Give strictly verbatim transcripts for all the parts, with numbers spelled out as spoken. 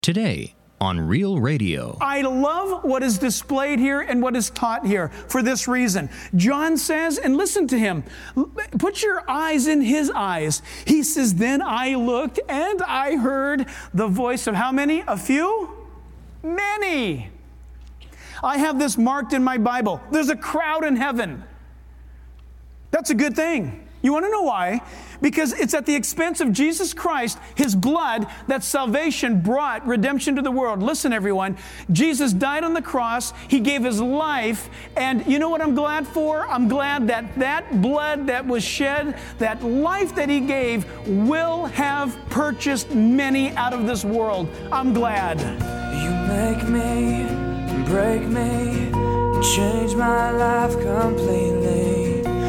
Today on Real Radio. I love what is displayed here and what is taught here for this reason. John says, and listen to him, put your eyes in his eyes. He says, then I looked and I heard the voice of how many? A few? Many. I have this marked in my Bible. There's a crowd in heaven. That's a good thing. You want to know why? Because it's at the expense of Jesus Christ, His blood, that salvation brought redemption to the world. Listen, everyone. Jesus died on the cross. He gave His life. And you know what I'm glad for? I'm glad that that blood that was shed, that life that He gave, will have purchased many out of this world. I'm glad. You make me, break me, change my life completely.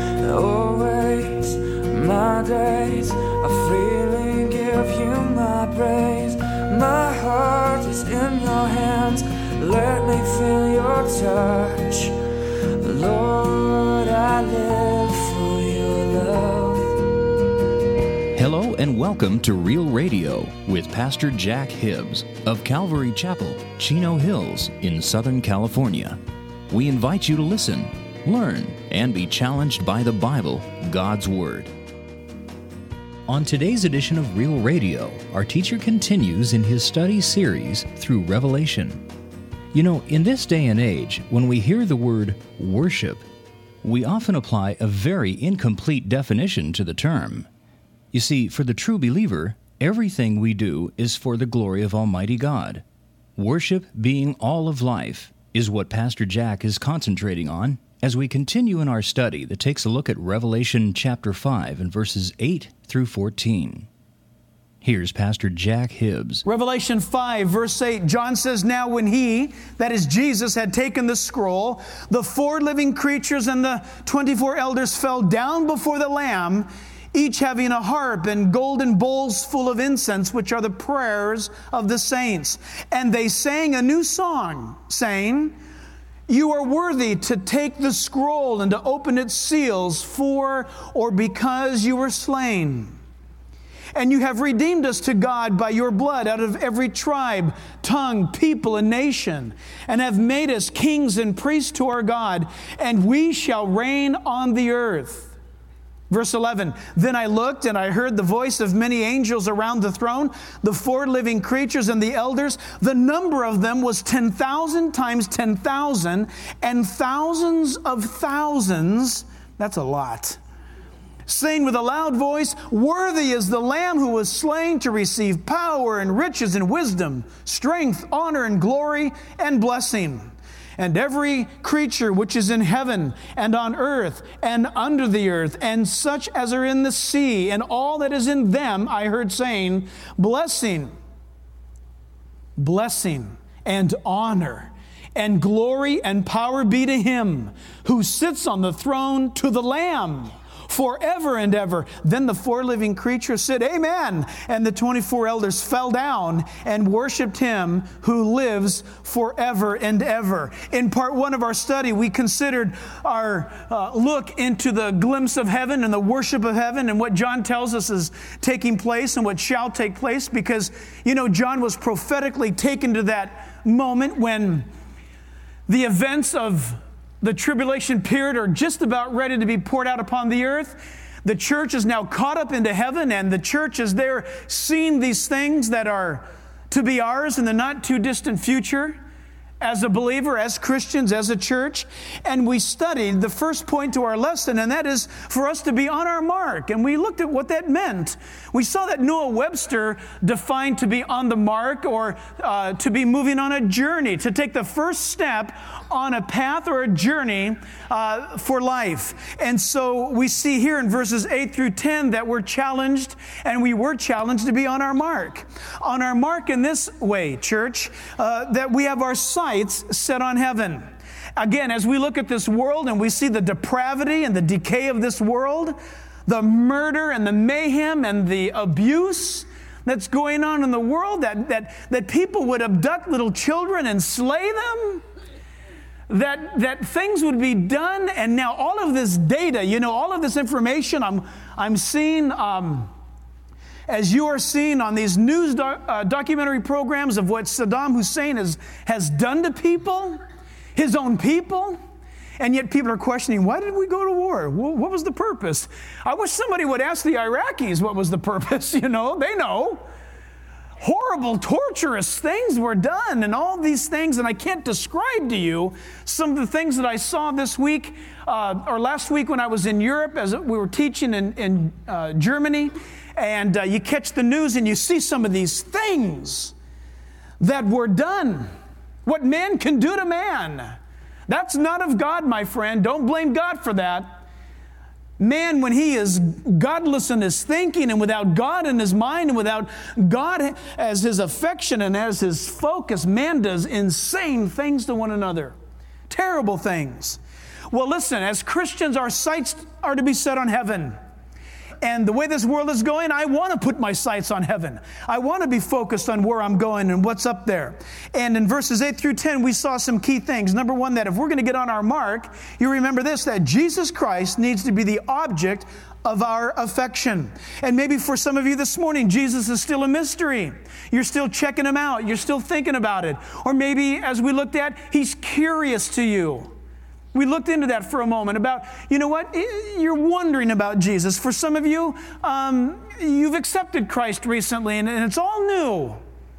Always my days, I freely give you my praise. My heart is in your hands, let me feel your touch. Lord, I live for your love. Hello and welcome to Real Radio with Pastor Jack Hibbs of Calvary Chapel, Chino Hills in Southern California. We invite you to listen, learn, and be challenged by the Bible, God's Word. On today's edition of Real Radio, our teacher continues in his study series through Revelation. You know, in this day and age, when we hear the word worship, we often apply a very incomplete definition to the term. You see, for the true believer, everything we do is for the glory of Almighty God. Worship being all of life is what Pastor Jack is concentrating on as we continue in our study that takes a look at Revelation chapter five and verses eight through fourteen. Here's Pastor Jack Hibbs. Revelation five, verse eight, John says, now when He, that is Jesus, had taken the scroll, the four living creatures and the twenty-four elders fell down before the Lamb, each having a harp and golden bowls full of incense, which are the prayers of the saints. And they sang a new song, saying, you are worthy to take the scroll and to open its seals, for or because you were slain. And you have redeemed us to God by your blood out of every tribe, tongue, people, and nation, and have made us kings and priests to our God, and we shall reign on the earth. Verse eleven, then I looked and I heard the voice of many angels around the throne, the four living creatures and the elders. The number of them was ten thousand times ten thousand, and thousands of thousands, that's a lot, saying with a loud voice, worthy is the Lamb who was slain to receive power and riches and wisdom, strength, honor and glory and blessing. And every creature which is in heaven and on earth and under the earth, and such as are in the sea, and all that is in them, I heard saying, blessing, blessing and honor and glory and power be to Him who sits on the throne, to the Lamb, forever and ever. Then the four living creatures said, amen. And the twenty-four elders fell down and worshiped Him who lives forever and ever. In part one of our study, we considered our uh, look into the glimpse of heaven and the worship of heaven and what John tells us is taking place and what shall take place, because, you know, John was prophetically taken to that moment when the events of the tribulation period are just about ready to be poured out upon the earth. The church is now caught up into heaven, and the church is there seeing these things that are to be ours in the not too distant future as a believer, as Christians, as a church. And we studied the first point to our lesson, and that is for us to be on our mark. And we looked at what that meant. We saw that Noah Webster defined to be on the mark, or uh, to be moving on a journey, to take the first step on a path or a journey uh, for life. And so we see here in verses eight through ten that we're challenged, and we were challenged to be on our mark. On our mark in this way, church, uh, that we have our sights set on heaven. Again, as we look at this world and we see the depravity and the decay of this world, the murder and the mayhem and the abuse that's going on in the world, that, that, that people would abduct little children and slay them, that, that things would be done, and now all of this data, you know, all of this information I'm, I'm seeing, um, as you are seeing on these news doc, uh, documentary programs of what Saddam Hussein has, has done to people, his own people, and yet people are questioning, why did we go to war? What was the purpose? I wish somebody would ask the Iraqis what was the purpose. You know, they know. Horrible, torturous things were done and all these things, and I can't describe to you some of the things that I saw this week uh, or last week when I was in Europe as we were teaching in, in uh, Germany, and uh, you catch the news and you see some of these things that were done. What man can do to man. That's not of God, my friend. Don't blame God for that. Man, when he is godless in his thinking and without God in his mind and without God as his affection and as his focus, man does insane things to one another. Terrible things. Well, listen, as Christians, our sights are to be set on heaven. And the way this world is going, I want to put my sights on heaven. I want to be focused on where I'm going and what's up there. And in verses eight through ten, we saw some key things. Number one, that if we're going to get on our mark, you remember this, that Jesus Christ needs to be the object of our affection. And maybe for some of you this morning, Jesus is still a mystery. You're still checking him out. You're still thinking about it. Or maybe, as we looked at, he's curious to you. We looked into that for a moment about, you know what, you're wondering about Jesus. For some of you, um, you've accepted Christ recently and, and it's all new.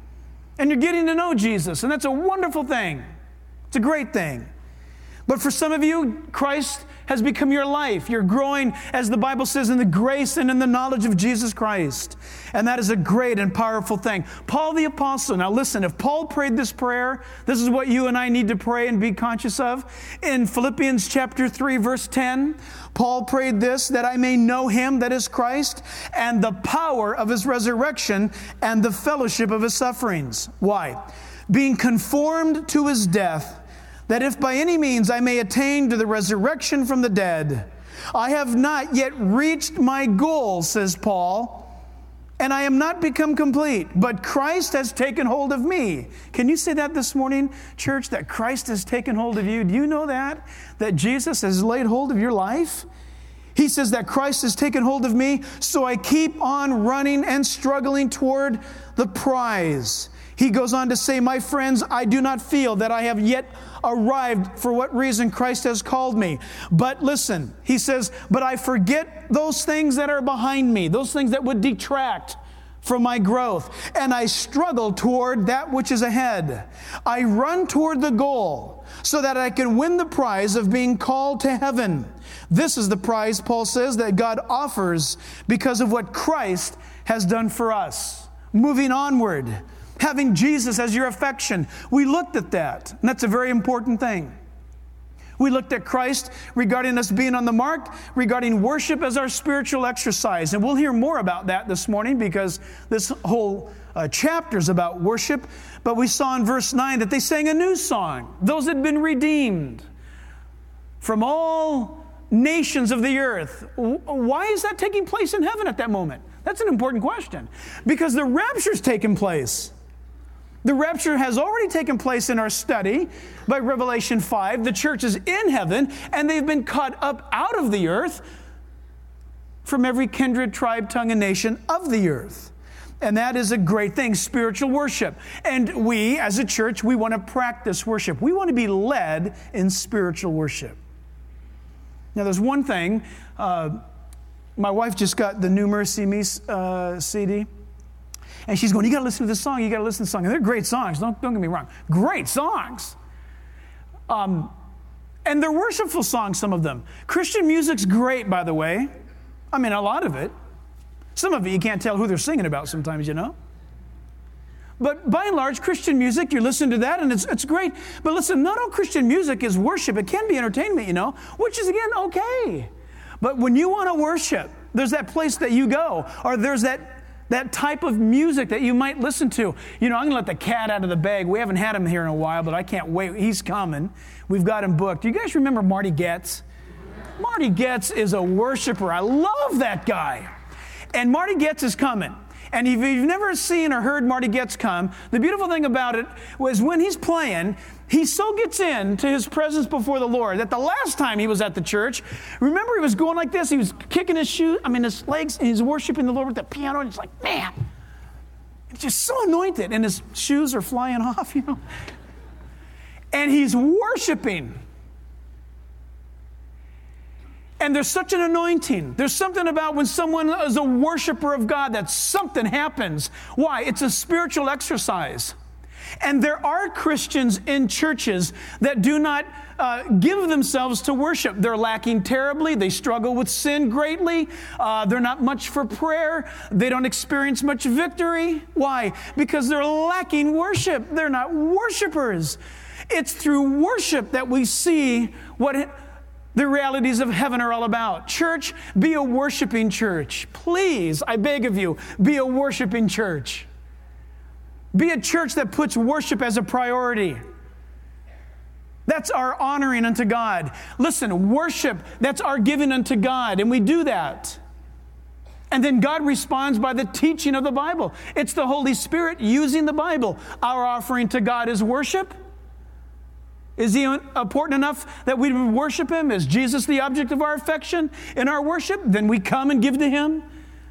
And you're getting to know Jesus, and that's a wonderful thing. It's a great thing. But for some of you, Christ has become your life. You're growing, as the Bible says, in the grace and in the knowledge of Jesus Christ. And that is a great and powerful thing. Paul the Apostle, now listen, if Paul prayed this prayer, this is what you and I need to pray and be conscious of. In Philippians chapter three, verse ten, Paul prayed this, that I may know him, that is Christ, and the power of his resurrection and the fellowship of his sufferings. Why? Being conformed to his death, that if by any means I may attain to the resurrection from the dead. I have not yet reached my goal, says Paul, and I am not become complete, but Christ has taken hold of me. Can you say that this morning, church, that Christ has taken hold of you? Do you know that? That Jesus has laid hold of your life? He says that Christ has taken hold of me, so I keep on running and struggling toward the prize. He goes on to say, my friends, I do not feel that I have yet arrived for what reason Christ has called me. But listen, he says, but I forget those things that are behind me, those things that would detract from my growth. And I struggle toward that which is ahead. I run toward the goal so that I can win the prize of being called to heaven. This is the prize, Paul says, that God offers because of what Christ has done for us. Moving onward, having Jesus as your affection. We looked at that, and that's a very important thing. We looked at Christ regarding us being on the mark, regarding worship as our spiritual exercise. And we'll hear more about that this morning because this whole uh, chapter is about worship. But we saw in verse nine that they sang a new song. Those had been redeemed from all nations of the earth. Why is that taking place in heaven at that moment? That's an important question. Because the rapture's taken place. The rapture has already taken place in our study by Revelation five. The church is in heaven, and they've been caught up out of the earth from every kindred, tribe, tongue, and nation of the earth. And that is a great thing, spiritual worship. And we, as a church, we want to practice worship. We want to be led in spiritual worship. Now, there's one thing. Uh, my wife just got the New Mercy Me uh, C D. And she's going, you got to listen to this song, you got to listen to this song. And they're great songs, don't, don't get me wrong. Great songs. Um, and they're worshipful songs, some of them. Christian music's great, by the way. I mean, a lot of it. Some of it you can't tell who they're singing about sometimes, you know. But by and large, Christian music, you listen to that and it's it's great. But listen, not all Christian music is worship. It can be entertainment, you know, which is, again, okay. But when you want to worship, there's that place that you go, or there's that That type of music that you might listen to. You know, I'm going to let the cat out of the bag. We haven't had him here in a while, but I can't wait. He's coming. We've got him booked. Do you guys remember Marty Goetz? Marty Goetz is a worshiper. I love that guy. And Marty Goetz is coming. And if you've never seen or heard Marty Goetz come, the beautiful thing about it was when he's playing, he so gets into his presence before the Lord that the last time he was at the church, remember he was going like this, he was kicking his shoes, I mean his legs, and he's worshiping the Lord with the piano, and it's like, man, it's just so anointed, and his shoes are flying off, you know. And he's worshiping. And there's such an anointing. There's something about when someone is a worshiper of God that something happens. Why? It's a spiritual exercise. And there are Christians in churches that do not uh, give themselves to worship. They're lacking terribly. They struggle with sin greatly. Uh, they're not much for prayer. They don't experience much victory. Why? Because they're lacking worship. They're not worshipers. It's through worship that we see what the realities of heaven are all about. Church, be a worshiping church. Please, I beg of you, be a worshiping church. Be a church that puts worship as a priority. That's our honoring unto God. Listen, worship, that's our giving unto God, and we do that. And then God responds by the teaching of the Bible. It's the Holy Spirit using the Bible. Our offering to God is worship. Is He important enough that we worship Him? Is Jesus the object of our affection in our worship? Then we come and give to Him.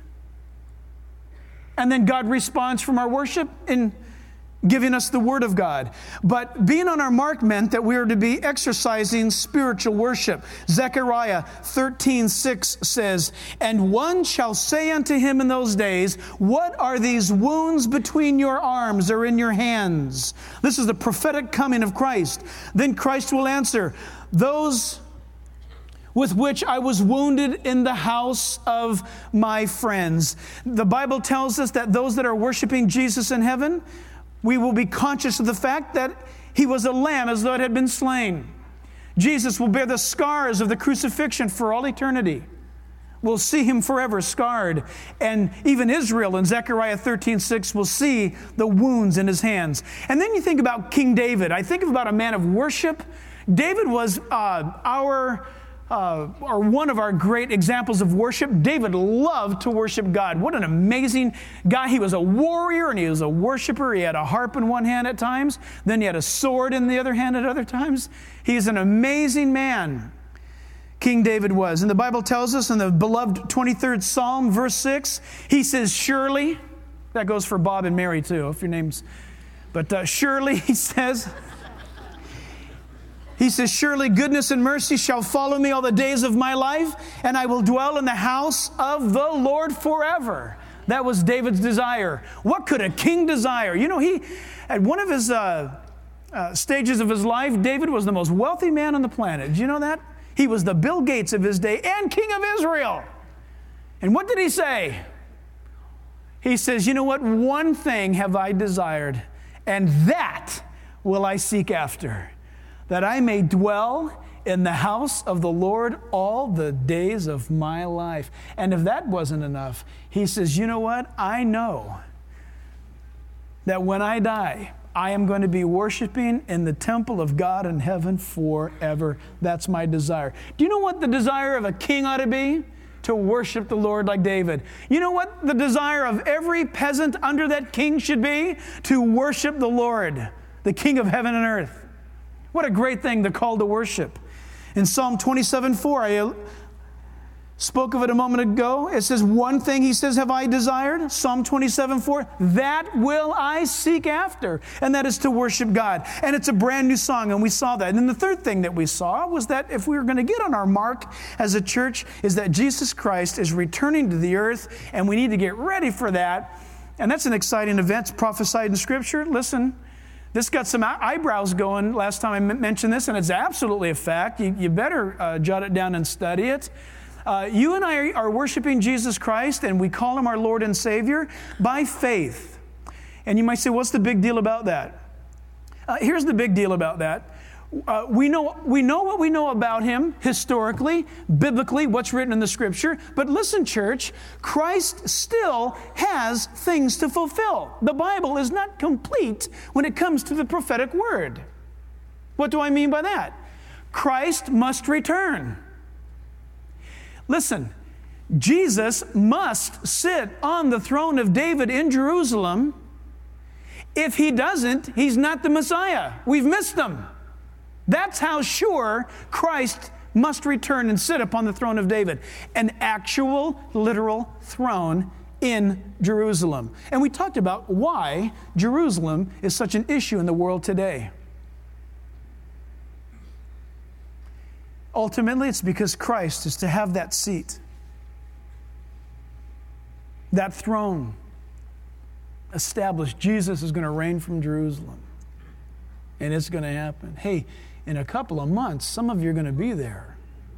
And then God responds from our worship in giving us the Word of God. But being on our mark meant that we are to be exercising spiritual worship. Zechariah thirteen six says, "And one shall say unto him in those days, What are these wounds between your arms or in your hands?" This is the prophetic coming of Christ. Then Christ will answer, "Those with which I was wounded in the house of my friends." The Bible tells us that those that are worshiping Jesus in heaven, we will be conscious of the fact that He was a lamb as though it had been slain. Jesus will bear the scars of the crucifixion for all eternity. We'll see Him forever scarred. And even Israel in Zechariah thirteen six will see the wounds in His hands. And then you think about King David. I think about a man of worship. David was uh, our... Uh, or one of our great examples of worship. David loved to worship God. What an amazing guy. He was a warrior and he was a worshiper. He had a harp in one hand at times. Then he had a sword in the other hand at other times. He's an amazing man. King David was. And the Bible tells us in the beloved twenty-third Psalm, verse six, he says, surely, that goes for Bob and Mary too, if your name's, but uh, surely, he says, He says, surely goodness and mercy shall follow me all the days of my life, and I will dwell in the house of the Lord forever. That was David's desire. What could a king desire? You know, he, at one of his uh, uh, stages of his life, David was the most wealthy man on the planet. Did you know that? He was the Bill Gates of his day and king of Israel. And what did he say? He says, you know what? One thing have I desired, and that will I seek after, that I may dwell in the house of the Lord all the days of my life. And if that wasn't enough, he says, you know what? I know that when I die, I am going to be worshiping in the temple of God in heaven forever. That's my desire. Do you know what the desire of a king ought to be? To worship the Lord like David. You know what the desire of every peasant under that king should be? To worship the Lord, the King of heaven and earth. What a great thing, the call to worship. In Psalm twenty-seven four, I spoke of it a moment ago. It says, one thing, he says, have I desired? Psalm twenty-seven four, that will I seek after. And that is to worship God. And it's a brand new song, and we saw that. And then the third thing that we saw was that if we were going to get on our mark as a church, is that Jesus Christ is returning to the earth, and we need to get ready for that. And that's an exciting event. It's prophesied in Scripture. Listen, this got some eyebrows going last time I m- mentioned this, and it's absolutely a fact. You, you better uh, jot it down and study it. Uh, you and I are worshiping Jesus Christ, and we call Him our Lord and Savior by faith. And you might say, what's the big deal about that? Uh, here's the big deal about that. Uh, we know we know what we know about Him historically, biblically, what's written in the Scripture. But listen, church, Christ still has things to fulfill. The Bible is not complete when it comes to the prophetic word. What do I mean by that? Christ must return. Listen, Jesus must sit on the throne of David in Jerusalem. If he doesn't, he's not the Messiah. We've missed him. That's how sure Christ must return and sit upon the throne of David. An actual, literal throne in Jerusalem. And we talked about why Jerusalem is such an issue in the world today. Ultimately, it's because Christ is to have that seat, that throne established. Jesus is going to reign from Jerusalem. And it's going to happen. Hey, in a couple of months, some of you are going to be there.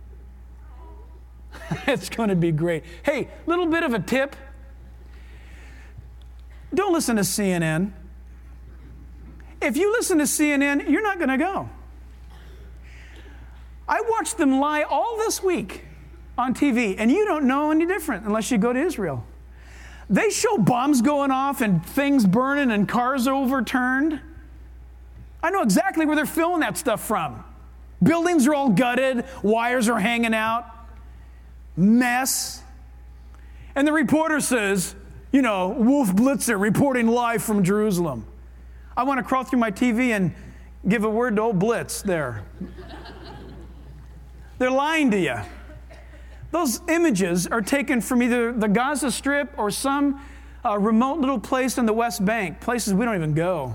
It's going to be great. Hey, little bit of a tip. Don't listen to C N N. If you listen to C N N, you're not going to go. I watched them lie all this week on T V, and you don't know any different unless you go to Israel. They show bombs going off and things burning and cars overturned. I know exactly where they're filming that stuff from. Buildings are all gutted, wires are hanging out, mess. And the reporter says, you know, Wolf Blitzer reporting live from Jerusalem. I want to crawl through my T V and give a word to old Blitz there. They're lying to you. Those images are taken from either the Gaza Strip or some uh, remote little place in the West Bank, places we don't even go.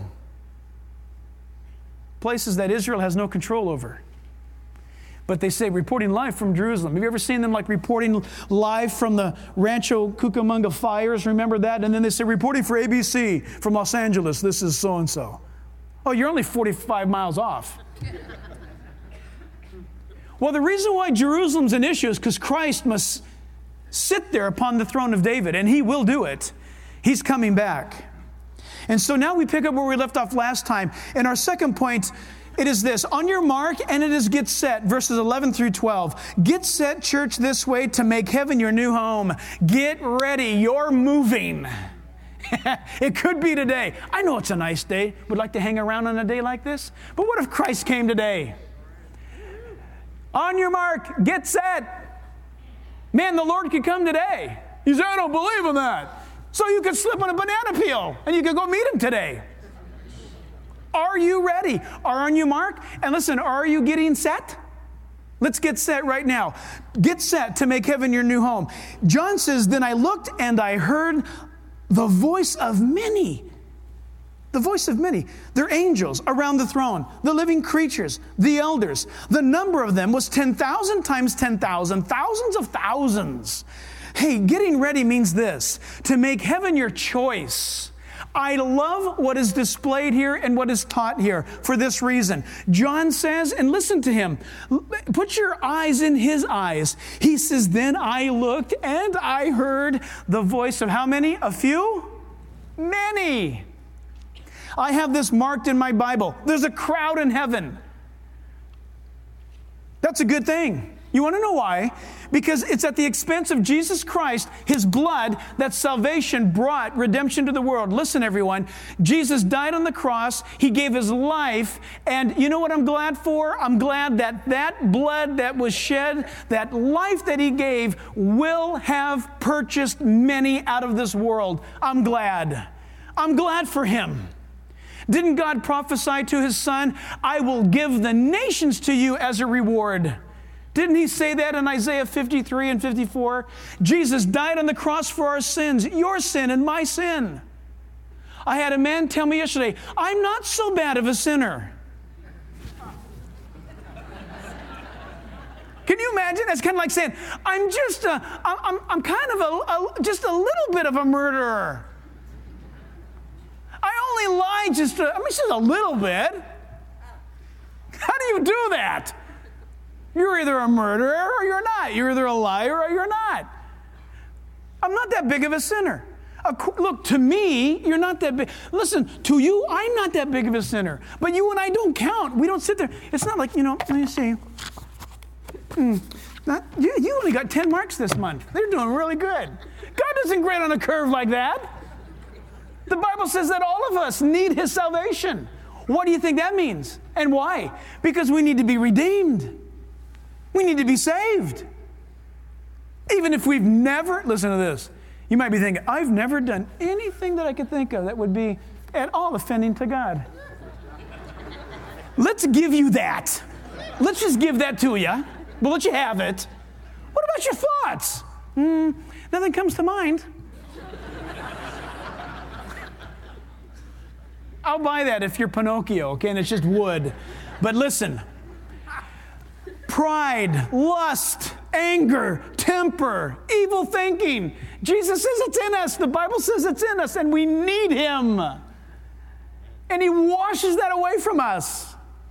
Places that Israel has no control over. But they say reporting live from Jerusalem. Have you ever seen them like reporting live from the Rancho Cucamonga fires? Remember that? And then they say reporting for A B C from Los Angeles. This is so-and-so. Oh, you're only forty-five miles off. Well, the reason why Jerusalem's an issue is because Christ must sit there upon the throne of David, and he will do it. He's coming back. And so now we pick up where we left off last time. And our second point, it is this. On your mark, and it is get set, verses eleven through twelve. Get set, church, this way to make heaven your new home. Get ready. You're moving. It could be today. I know it's a nice day. Would like to hang around on a day like this. But what if Christ came today? On your mark, get set. Man, the Lord could come today. You say, I don't believe in that. So you could slip on a banana peel and you could go meet him today. Are you ready? Are on your mark? And listen, are you getting set? Let's get set right now. Get set to make heaven your new home. John says, then I looked and I heard the voice of many. The voice of many. They're angels around the throne, the living creatures, the elders. The number of them was ten thousand times ten thousand, thousands of thousands. Hey, getting ready means this, to make heaven your choice. I love what is displayed here and what is taught here for this reason. John says, and listen to him, put your eyes in his eyes. He says, then I looked and I heard the voice of how many? A few? Many. I have this marked in my Bible. There's a crowd in heaven. That's a good thing. You want to know why? Because it's at the expense of Jesus Christ, his blood, that salvation brought redemption to the world. Listen, everyone. Jesus died on the cross. He gave his life. And you know what I'm glad for? I'm glad that that blood that was shed, that life that he gave, will have purchased many out of this world. I'm glad. I'm glad for him. Didn't God prophesy to his son, I will give the nations to you as a reward? Didn't he say that in Isaiah fifty-three and fifty-four? Jesus died on the cross for our sins, your sin and my sin. I had a man tell me yesterday, I'm not so bad of a sinner. Can you imagine? That's kind of like saying, I'm just a, I'm, I'm kind of a, a, just a little bit of a murderer. I only lie just a, I mean, just a little bit. How do you do that? You're either a murderer or you're not. You're either a liar or you're not. I'm not that big of a sinner. Look, to me, you're not that big. Listen, to you, I'm not that big of a sinner. But you and I don't count. We don't sit there. It's not like, you know, let me see. Hmm, not, you, you only got ten marks this month. They're doing really good. God doesn't grade on a curve like that. The Bible says that all of us need his salvation. What do you think that means? And why? Because we need to be redeemed. We need to be saved. Even if we've never, listen to this, you might be thinking, I've never done anything that I could think of that would be at all offending to God. Let's give you that. Let's just give that to you. We'll let you have it. What about your thoughts? Hmm, nothing comes to mind. I'll buy that if you're Pinocchio, okay, and it's just wood. But listen, pride, lust, anger, temper, evil thinking. Jesus says it's in us. The Bible says it's in us, and we need Him. And He washes that away from us.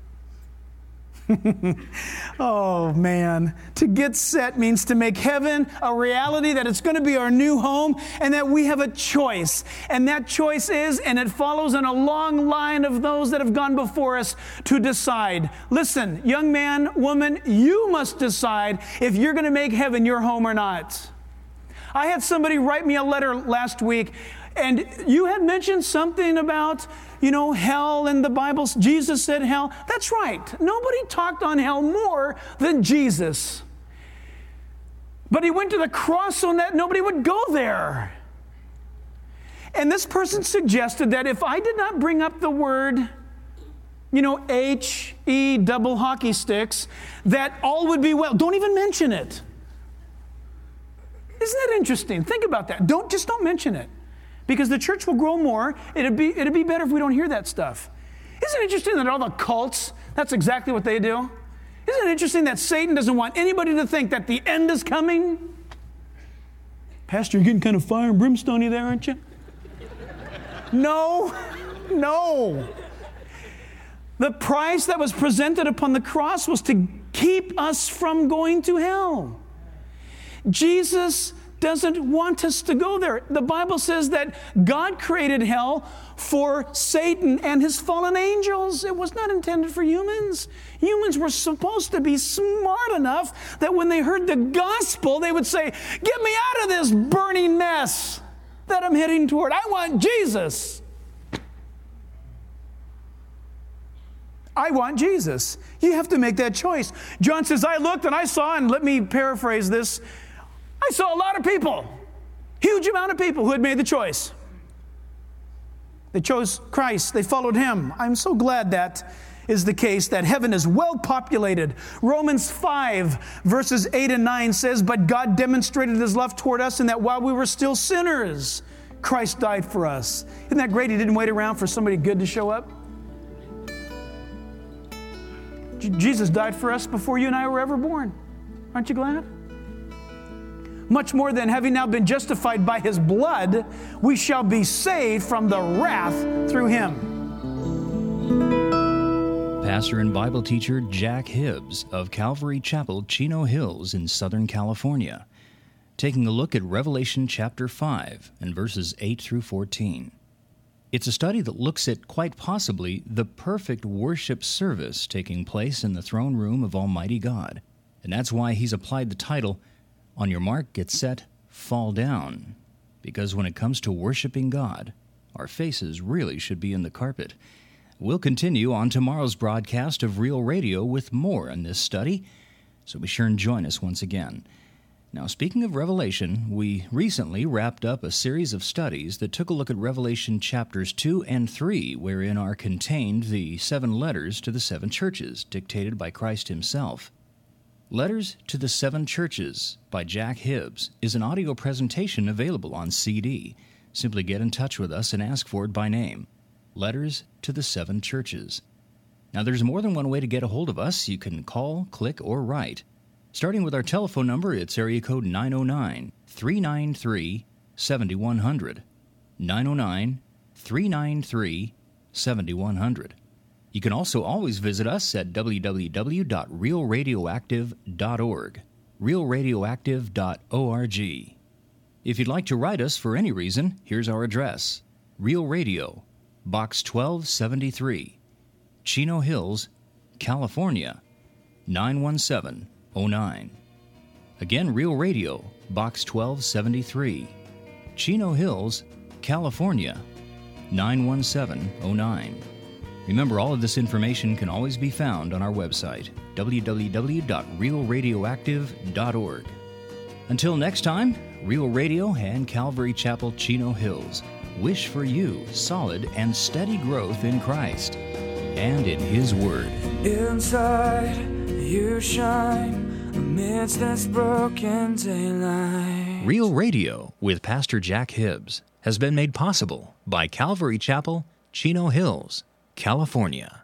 Oh, man. To get set means to make heaven a reality, that it's going to be our new home, and that we have a choice. And that choice is, and it follows in a long line of those that have gone before us to decide. Listen, young man, woman, you must decide if you're going to make heaven your home or not. I had somebody write me a letter last week, and you had mentioned something about, you know, hell in the Bible. Jesus said hell. That's right. Nobody talked on hell more than Jesus. But He went to the cross so that nobody would go there. And this person suggested that if I did not bring up the word, you know, H, E, double hockey sticks, that all would be well. Don't even mention it. Isn't that interesting? Think about that. Don't, just don't mention it. Because the church will grow more. It'd be, it'd be better if we don't hear that stuff. Isn't it interesting that all the cults, that's exactly what they do? Isn't it interesting that Satan doesn't want anybody to think that the end is coming? Pastor, you're getting kind of fire and brimstone-y there, aren't you? No, no. The price that was presented upon the cross was to keep us from going to hell. Jesus doesn't want us to go there. The Bible says that God created hell for Satan and his fallen angels. It was not intended for humans. Humans were supposed to be smart enough that when they heard the gospel, they would say, get me out of this burning mess that I'm heading toward. I want Jesus. I want Jesus. You have to make that choice. John says, I looked and I saw, and let me paraphrase this, I saw a lot of people, huge amount of people who had made the choice. They chose Christ. They followed Him. I'm so glad that is the case, that heaven is well populated. Romans five, verses eight and nine says, but God demonstrated His love toward us in that while we were still sinners, Christ died for us. Isn't that great? He didn't wait around for somebody good to show up. J- Jesus died for us before you and I were ever born. Aren't you glad? Much more than having now been justified by His blood, we shall be saved from the wrath through Him. Pastor and Bible teacher Jack Hibbs of Calvary Chapel, Chino Hills in Southern California, taking a look at Revelation chapter five and verses eight through fourteen. It's a study that looks at quite possibly the perfect worship service taking place in the throne room of Almighty God. And that's why he's applied the title, On Your Mark, Get Set, Fall Down. Because when it comes to worshiping God, our faces really should be in the carpet. We'll continue on tomorrow's broadcast of Real Radio with more on this study, so be sure and join us once again. Now, speaking of Revelation, we recently wrapped up a series of studies that took a look at Revelation chapters two and three, wherein are contained the seven letters to the seven churches, dictated by Christ Himself. Letters to the Seven Churches by Jack Hibbs is an audio presentation available on C D. Simply get in touch with us and ask for it by name. Letters to the Seven Churches. Now, there's more than one way to get a hold of us. You can call, click, or write. Starting with our telephone number, it's area code nine oh nine, three nine three, seven one zero zero. nine oh nine, three nine three, seven one zero zero. You can also always visit us at w w w dot real radioactive dot org, real radioactive dot org. If you'd like to write us for any reason, here's our address. Real Radio, Box twelve seventy-three, Chino Hills, California, nine one seven oh nine. Again, Real Radio, Box twelve seventy-three, Chino Hills, California, nine one seven oh nine. Remember, all of this information can always be found on our website, w w w dot real radioactive dot org. Until next time, Real Radio and Calvary Chapel Chino Hills wish for you solid and steady growth in Christ and in His Word. Inside you shine amidst this broken daylight. Real Radio with Pastor Jack Hibbs has been made possible by Calvary Chapel, Chino Hills, California.